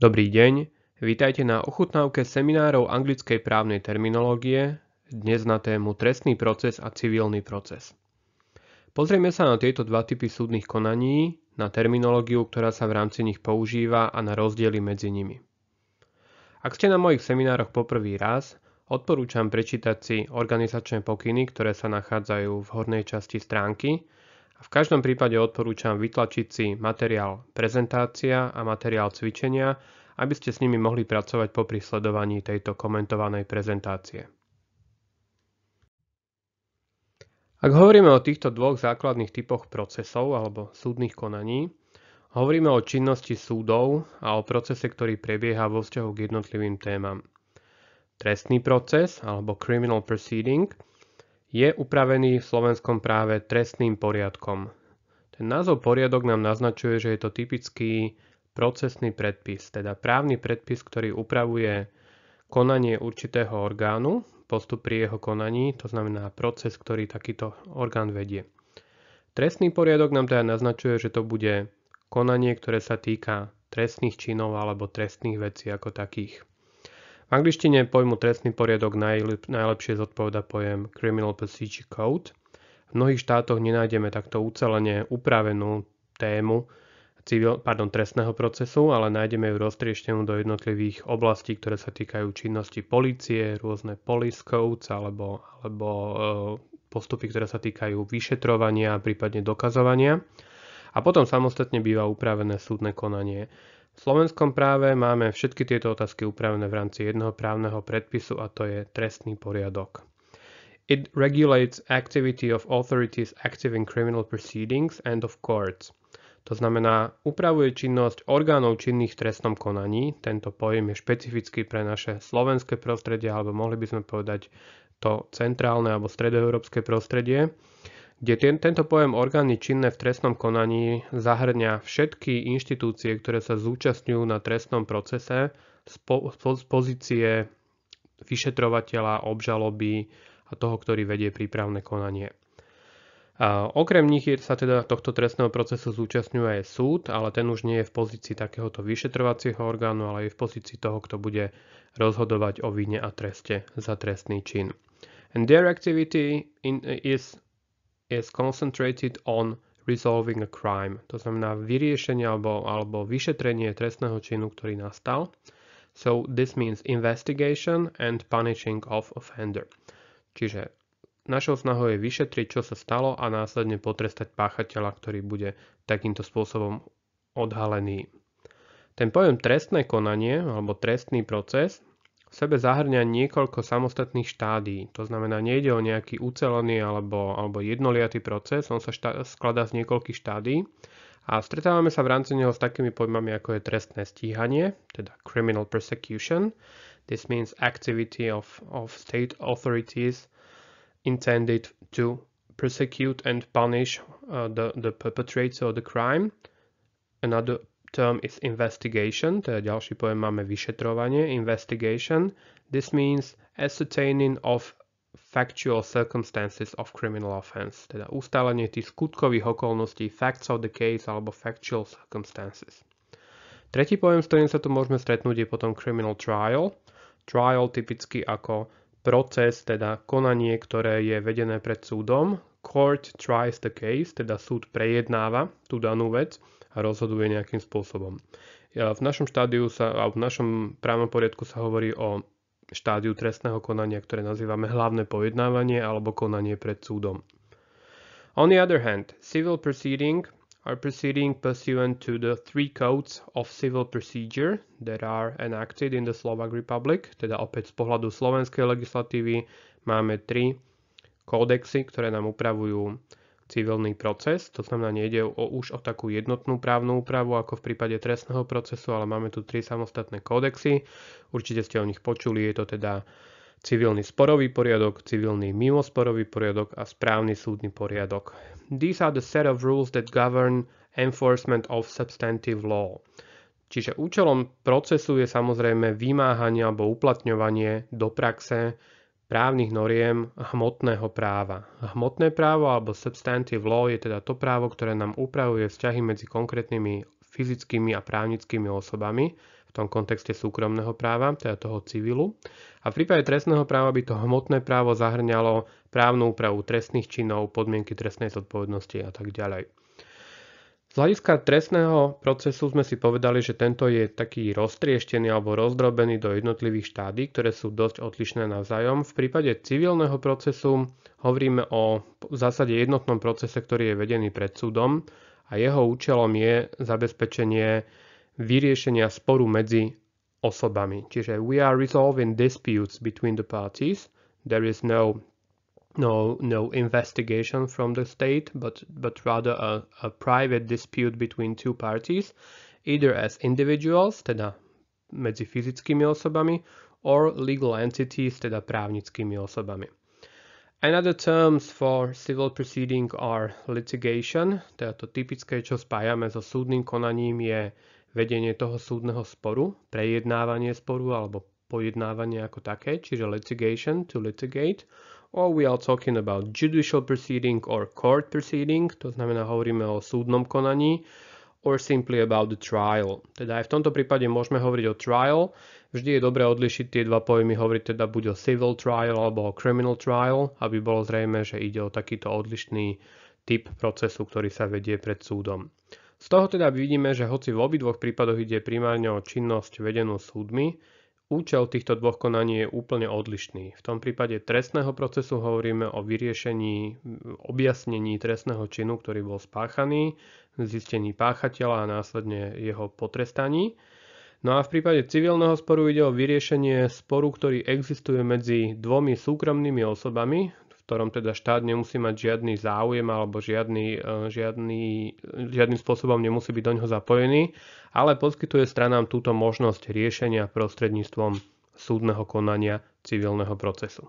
Dobrý deň, vítajte na ochutnávke seminárov anglickej právnej terminológie, dnes na tému trestný proces a civilný proces. Pozrieme sa na tieto dva typy súdnych konaní, na terminológiu, ktorá sa v rámci nich používa a na rozdiely medzi nimi. Ak ste na mojich seminároch poprvý raz, odporúčam prečítať si organizačné pokyny, ktoré sa nachádzajú v hornej časti stránky, a v každom prípade odporúčam vytlačiť si materiál prezentácia a materiál cvičenia, aby ste s nimi mohli pracovať popri sledovaní tejto komentovanej prezentácie. Ak hovoríme o týchto dvoch základných typoch procesov alebo súdnych konaní, hovoríme o činnosti súdov a o procese, ktorý prebieha vo vzťahu k jednotlivým témam. Trestný proces alebo criminal proceeding je upravený v slovenskom práve trestným poriadkom. Ten názov poriadok nám naznačuje, že je to typický procesný predpis, teda právny predpis, ktorý upravuje konanie určitého orgánu, postup pri jeho konaní, to znamená proces, ktorý takýto orgán vedie. Trestný poriadok nám teda naznačuje, že to bude konanie, ktoré sa týka trestných činov alebo trestných vecí ako takých. V angličtine pojmu trestný poriadok najlepšie zodpovedá pojem Criminal Procedure Code. V mnohých štátoch nenájdeme takto ucelene upravenú tému trestného procesu, ale nájdeme ju roztrieštenú do jednotlivých oblastí, ktoré sa týkajú činnosti polície, rôzne police codes alebo postupy, ktoré sa týkajú vyšetrovania a prípadne dokazovania. A potom samostatne býva upravené súdne konanie. V slovenskom práve máme všetky tieto otázky upravené v rámci jedného právneho predpisu a to je trestný poriadok. It regulates activity of authorities active in criminal proceedings and of courts. To znamená, upravuje činnosť orgánov činných v trestnom konaní. Tento pojem je špecifický pre naše slovenské prostredie, alebo mohli by sme povedať to centrálne alebo stredoeurópske prostredie, kde tento pojem orgány činné v trestnom konaní zahŕňa všetky inštitúcie, ktoré sa zúčastňujú na trestnom procese z pozície vyšetrovateľa, obžaloby a toho, ktorý vedie prípravné konanie. A okrem nich sa teda tohto trestného procesu zúčastňuje aj súd, ale ten už nie je v pozícii takéhoto vyšetrovacieho orgánu, ale je v pozícii toho, kto bude rozhodovať o vine a treste za trestný čin. And their activity is concentrated on resolving a crime. To znamená vyriešenie alebo vyšetrenie trestného činu, ktorý nastal. So this means investigation and punishing of offender. Čiže našou snahou je vyšetriť, čo sa stalo a následne potrestať páchateľa, ktorý bude takýmto spôsobom odhalený. Ten pojem trestné konanie alebo trestný proces v sebe zahŕňa niekoľko samostatných štádií. To znamená, nejde o nejaký ucelený alebo jednoliatý proces, on sa skladá z niekoľkých štádií a stretávame sa v rámci neho s takými pojmami, ako je trestné stíhanie, teda criminal persecution. This means activity of state authorities intended to persecute and punish the perpetrator of the crime. Another term is investigation, teda ďalší pojem máme vyšetrovanie, investigation. This means ascertaining of factual circumstances of criminal offense, teda ustálenie tých skutkových okolností, facts of the case alebo factual circumstances. Tretí pojem, s ktorým sa tu môžeme stretnúť, je potom criminal trial. Trial typicky ako proces, teda konanie, ktoré je vedené pred súdom. Court tries the case, teda súd prejednáva tú danú vec a rozhoduje nejakým spôsobom. V našom v našom právnom poriadku sa hovorí o štádiu trestného konania, ktoré nazývame hlavné pojednávanie alebo konanie pred súdom. On the other hand, civil proceeding are proceeding pursuant to the three codes of civil procedure that are enacted in the Slovak Republic. Teda opäť z pohľadu slovenskej legislatívy máme 3 kódexy, ktoré nám upravujú civilný proces. To znamená, nejde už o takú jednotnú právnu úpravu ako v prípade trestného procesu, ale máme tu 3 samostatné kódexy. Určite ste o nich počuli, je to teda civilný sporový poriadok, civilný mimosporový poriadok a správny súdny poriadok. These are the set of rules that govern enforcement of substantive law. Čiže účelom procesu je samozrejme vymáhanie alebo uplatňovanie do praxe právnych noriem hmotného práva. Hmotné právo alebo substantive law je teda to právo, ktoré nám upravuje vzťahy medzi konkrétnymi fyzickými a právnickými osobami v tom kontexte súkromného práva, teda toho civilu. A v prípade trestného práva by to hmotné právo zahŕňalo právnu úpravu trestných činov, podmienky trestnej zodpovednosti a tak ďalej. Z hľadiska trestného procesu sme si povedali, že tento je taký roztrieštený alebo rozdrobený do jednotlivých štádí, ktoré sú dosť odlišné navzájom. V prípade civilného procesu hovoríme o v zásade jednotnom procese, ktorý je vedený pred súdom a jeho účelom je zabezpečenie vyriešenia sporu medzi osobami. Čiže we are resolving disputes between the parties. There is no investigation from the state, but rather a private dispute between two parties, either as individuals, teda medzi fyzickými osobami, or legal entities, teda právnickými osobami. Another terms for civil proceeding are litigation, teda to typické, čo spájame so súdnym konaním, je vedenie toho súdneho sporu, prejednávanie sporu alebo pojednávanie ako také, čiže litigation, to litigate. Or we are talking about judicial proceeding or court proceeding, to znamená hovoríme o súdnom konaní, or simply about the trial. Teda aj v tomto prípade môžeme hovoriť o trial. Vždy je dobré odlišiť tie dva pojmy, hovoriť teda buď o civil trial alebo o criminal trial, aby bolo zrejme, že ide o takýto odlišný typ procesu, ktorý sa vedie pred súdom. Z toho teda vidíme, že hoci v obidvoch prípadoch ide primárne o činnosť vedenú súdmi, účel týchto dvoch konaní je úplne odlišný. V tom prípade trestného procesu hovoríme o vyriešení, objasnení trestného činu, ktorý bol spáchaný, zistení páchateľa a následne jeho potrestaní. No a v prípade civilného sporu ide o vyriešenie sporu, ktorý existuje medzi dvomi súkromnými osobami, v ktorom teda štát nemusí mať žiadny záujem alebo žiadnym spôsobom nemusí byť do ňoho zapojený, ale poskytuje stranám túto možnosť riešenia prostredníctvom súdneho konania civilného procesu.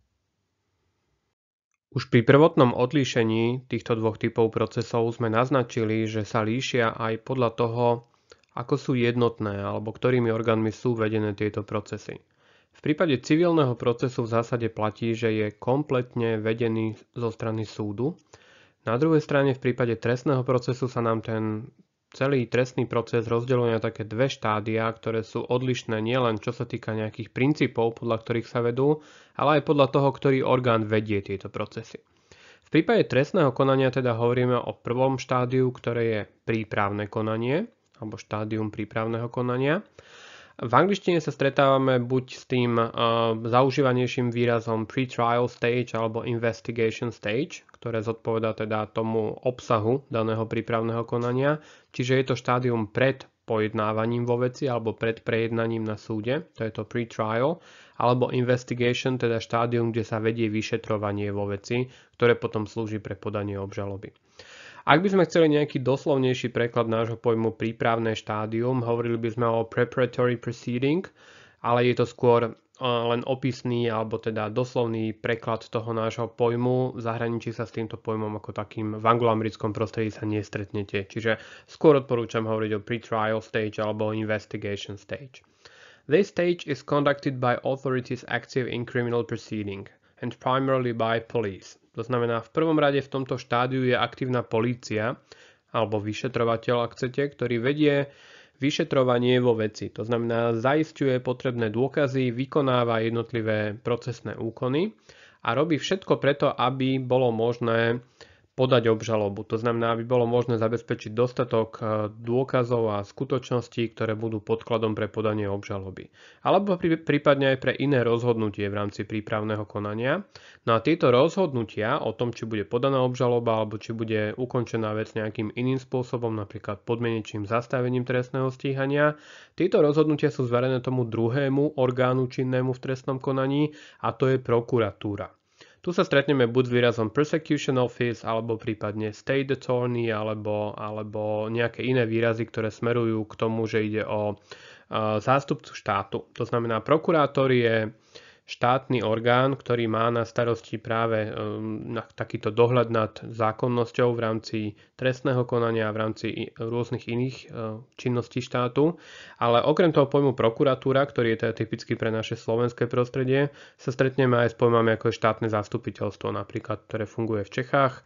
Už pri prvotnom odlíšení týchto dvoch typov procesov sme naznačili, že sa líšia aj podľa toho, ako sú jednotné alebo ktorými orgánmi sú vedené tieto procesy. V prípade civilného procesu v zásade platí, že je kompletne vedený zo strany súdu. Na druhej strane v prípade trestného procesu sa nám ten celý trestný proces rozdeľuje na také dve štádia, ktoré sú odlišné nielen čo sa týka nejakých princípov, podľa ktorých sa vedú, ale aj podľa toho, ktorý orgán vedie tieto procesy. V prípade trestného konania teda hovoríme o prvom štádiu, ktoré je prípravné konanie, alebo štádium prípravného konania. V angličtine sa stretávame buď s tým zaužívanejším výrazom pre-trial stage alebo investigation stage, ktoré zodpovedá teda tomu obsahu daného prípravného konania. Čiže je to štádium pred pojednávaním vo veci alebo pred prejednaním na súde, to je to pre-trial, alebo investigation, teda štádium, kde sa vedie vyšetrovanie vo veci, ktoré potom slúži pre podanie obžaloby. Ak by sme chceli nejaký doslovnejší preklad nášho pojmu prípravné štádium, hovorili by sme o preparatory proceeding, ale je to skôr len opisný alebo teda doslovný preklad toho nášho pojmu. V zahraničí sa s týmto pojmom ako takým v angloamerickom prostredí sa nestretnete. Čiže skôr odporúčam hovoriť o pre-trial stage alebo o investigation stage. This stage is conducted by authorities active in criminal proceeding and primarily by police. To znamená, v prvom rade v tomto štádiu je aktívna polícia alebo vyšetrovateľ, ak chcete, ktorý vedie vyšetrovanie vo veci. To znamená, zaisťuje potrebné dôkazy, vykonáva jednotlivé procesné úkony a robí všetko preto, aby bolo možné podať obžalobu. To znamená, aby bolo možné zabezpečiť dostatok dôkazov a skutočností, ktoré budú podkladom pre podanie obžaloby. Alebo prípadne aj pre iné rozhodnutie v rámci prípravného konania. No a tieto rozhodnutia o tom, či bude podaná obžaloba alebo či bude ukončená vec nejakým iným spôsobom, napríklad podmienečným zastavením trestného stíhania, tieto rozhodnutia sú zverené tomu druhému orgánu činnému v trestnom konaní a to je prokuratúra. Tu sa stretneme buď s výrazom Prosecution Office, alebo prípadne State Attorney, alebo nejaké iné výrazy, ktoré smerujú k tomu, že ide o zástupcu štátu. To znamená, prokurátor je štátny orgán, ktorý má na starosti práve takýto dohľad nad zákonnosťou v rámci trestného konania a v rámci rôznych iných činností štátu. Ale okrem toho pojmu prokuratúra, ktorý je teda typický pre naše slovenské prostredie, sa stretneme aj s pojmami ako je štátne zastupiteľstvo, napríklad, ktoré funguje v Čechách,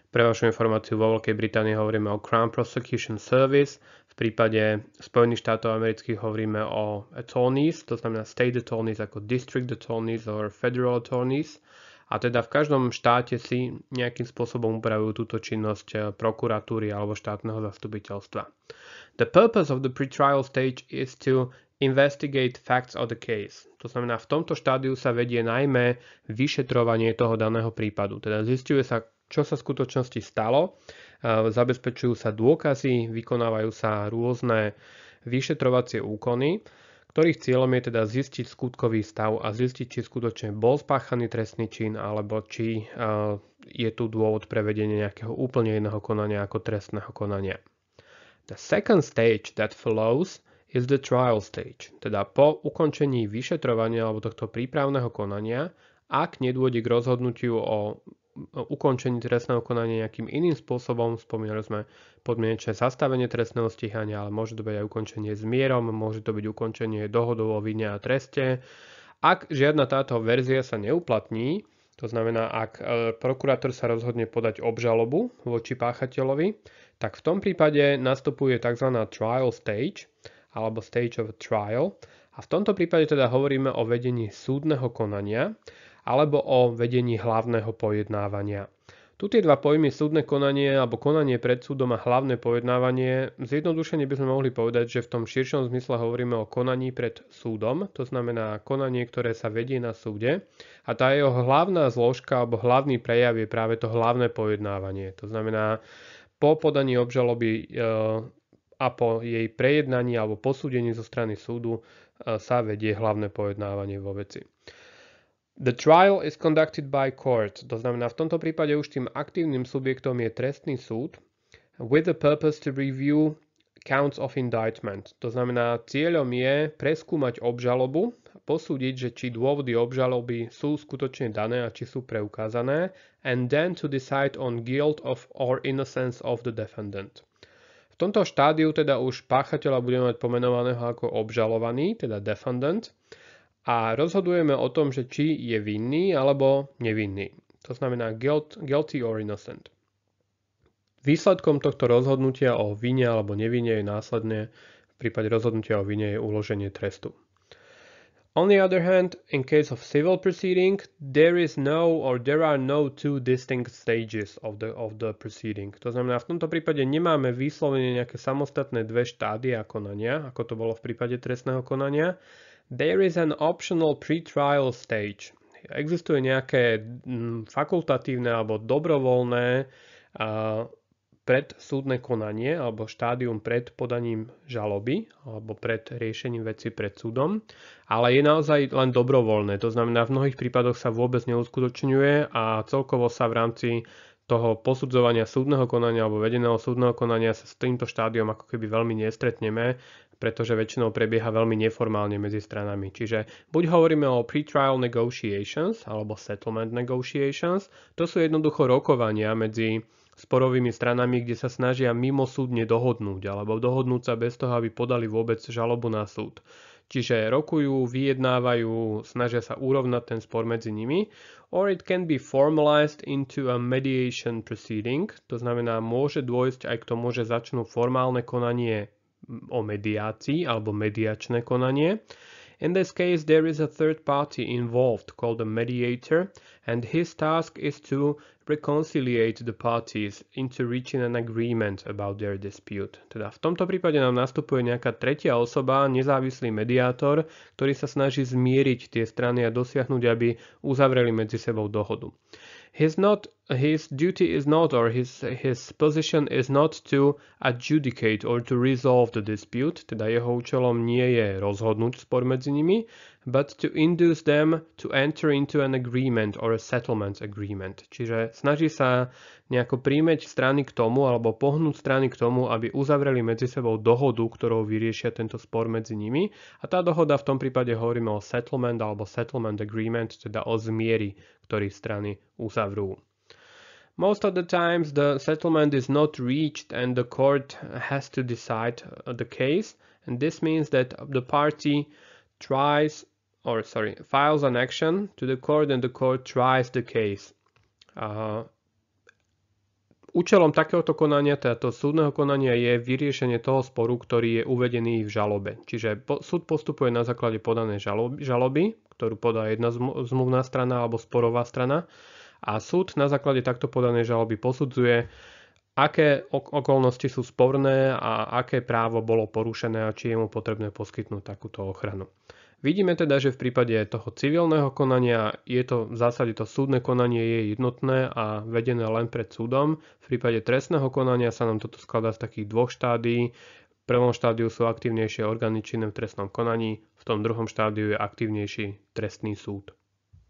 Pre vašu informáciu, vo Veľkej Británii hovoríme o Crown Prosecution Service, v prípade Spojených štátov amerických hovoríme o attorneys, to znamená state attorneys ako district attorneys or federal attorneys. A teda v každom štáte si nejakým spôsobom upravujú túto činnosť prokuratúry alebo štátneho zastupiteľstva. The purpose of the pretrial stage is to investigate facts of the case. To znamená, v tomto štádiu sa vedie najmä vyšetrovanie toho daného prípadu. Teda zisťuje sa, čo sa v skutočnosti stalo, zabezpečujú sa dôkazy, vykonávajú sa rôzne vyšetrovacie úkony, ktorých cieľom je teda zistiť skutkový stav a zistiť, či skutočne bol spáchaný trestný čin, alebo či je tu dôvod pre vedenie nejakého úplne iného konania ako trestného konania. The second stage that follows is the trial stage. Teda po ukončení vyšetrovania alebo tohto prípravného konania, ak nedôjde k rozhodnutiu o ukončení trestného konania nejakým iným spôsobom, spomínali sme podmienečné zastavenie trestného stíhania, ale môže to byť aj ukončenie zmierom, môže to byť ukončenie dohodou o vine a treste. Ak žiadna táto verzia sa neuplatní, to znamená, ak prokurátor sa rozhodne podať obžalobu voči páchateľovi, tak v tom prípade nastupuje tzv. Trial stage alebo stage of trial. A v tomto prípade teda hovoríme o vedení súdneho konania alebo o vedení hlavného pojednávania. Tu tie dva pojmy súdne konanie alebo konanie pred súdom a hlavné pojednávanie, zjednodušene by sme mohli povedať, že v tom širšom zmysle hovoríme o konaní pred súdom, to znamená konanie, ktoré sa vedie na súde a tá jeho hlavná zložka alebo hlavný prejav je práve to hlavné pojednávanie. To znamená, po podaní obžaloby a po jej prejednaní alebo posúdení zo strany súdu sa vedie hlavné pojednávanie vo veci. The trial is conducted by court. To znamená, v tomto prípade už tým aktívnym subjektom je trestný súd with the purpose to review counts of indictment. To znamená, cieľom je preskúmať obžalobu, posúdiť, že či dôvody obžaloby sú skutočne dané a či sú preukázané, and then to decide on guilt of or innocence of the defendant. V tomto štádiu teda už páchateľa budeme mať pomenovaného ako obžalovaný, teda defendant, a rozhodujeme o tom, že či je vinný alebo nevinný. To znamená guilty or innocent. Výsledkom tohto rozhodnutia o vine alebo nevine je následne v prípade rozhodnutia o vine je uloženie trestu. On the other hand, in case of civil proceeding, there are no two distinct stages of the proceeding. To znamená, v tomto prípade nemáme vyslovene nejaké samostatné dve štádia konania, ako to bolo v prípade trestného konania. There is an optional pre-trial stage. Existuje nejaké fakultatívne alebo dobrovoľné predsúdne konanie alebo štádium pred podaním žaloby alebo pred riešením veci pred súdom, ale je naozaj len dobrovoľné. To znamená, v mnohých prípadoch sa vôbec neuskutočňuje a celkovo sa v rámci toho posudzovania súdneho konania alebo vedeného súdneho konania sa s týmto štádiom ako keby veľmi nestretneme, pretože väčšinou prebieha veľmi neformálne medzi stranami. Čiže buď hovoríme o pre-trial negotiations alebo settlement negotiations, to sú jednoducho rokovania medzi sporovými stranami, kde sa snažia mimosúdne dohodnúť alebo dohodnúť sa bez toho, aby podali vôbec žalobu na súd. Čiže rokujú, vyjednávajú, snažia sa urovnať ten spor medzi nimi. Or it can be formalized into a mediation proceeding. To znamená, môže dôjsť aj k tomu, že začnú formálne konanie o mediácii alebo mediačné konanie. In this case, there is a third party involved called a mediator, and his task is to reconciliate the parties into reaching an agreement about their dispute. Teda v tomto prípade nám nastupuje nejaká tretia osoba, nezávislý mediátor, ktorý sa snaží zmieriť tie strany a dosiahnuť, aby uzavreli medzi sebou dohodu. His duty is not, or his position is not to adjudicate or to resolve the dispute, teda jeho účelom nie je rozhodnúť spor medzi nimi, but to induce them to enter into an agreement or a settlement agreement. Čiže snaží sa nejako príjmeť strany k tomu, alebo pohnúť strany k tomu, aby uzavreli medzi sebou dohodu, ktorou vyriešia tento spor medzi nimi. A tá dohoda v tom prípade hovoríme o settlement alebo settlement agreement, teda o zmieri, ktorý strany uzavrú. Most of the times the settlement is not reached and the court has to decide the case, and this means that the party files an action to the court and the court tries the case. Účelom takéhoto konania, teda súdneho konania, je vyriešenie toho sporu, ktorý je uvedený v žalobe. Čiže súd postupuje na základe podanej žaloby, ktorú podá jedna zmluvná strana alebo sporová strana, a súd na základe takto podanej žaloby posudzuje, aké okolnosti sú sporné a aké právo bolo porušené a či je mu potrebné poskytnúť takúto ochranu. Vidíme teda, že v prípade toho civilného konania je to v zásade to súdne konanie je jednotné a vedené len pred súdom. V prípade trestného konania sa nám toto skladá z takých dvoch štádií. V prvom štádiu sú aktívnejšie orgány činné v trestnom konaní, v tom druhom štádiu je aktívnejší trestný súd.